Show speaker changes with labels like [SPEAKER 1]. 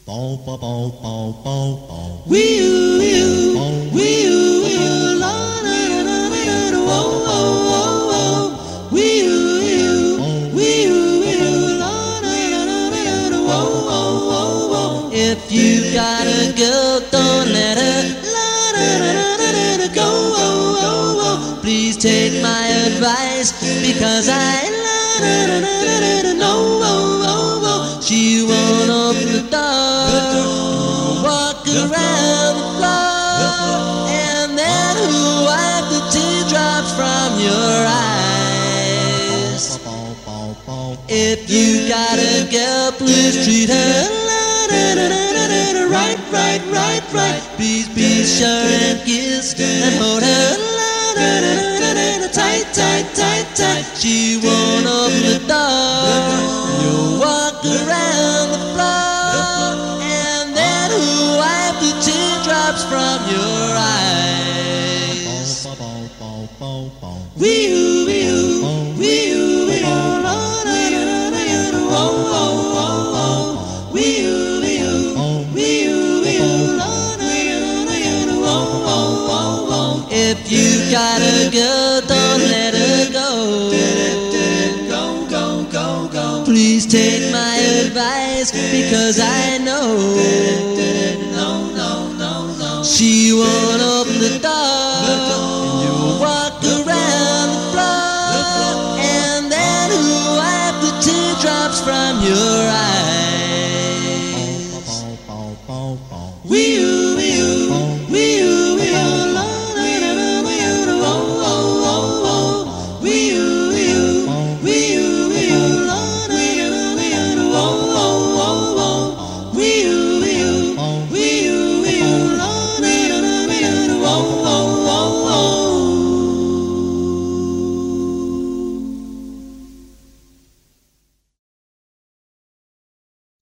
[SPEAKER 1] If you got a girl, don't let her go. Please take my advice, because I know she won't open the door, walk around the floor, and then wipe the teardrops from your eyes. If you got a girl, please treat her right. Please be sure and kiss and hold her tight. She won't open the door. You walk around the floor, and then wipe the teardrops from your eyes. If you got a girl, don't let her go. Please take my advice, because I know she won't open the door. You walk around the floor, and then wipe the teardrops from your eyes.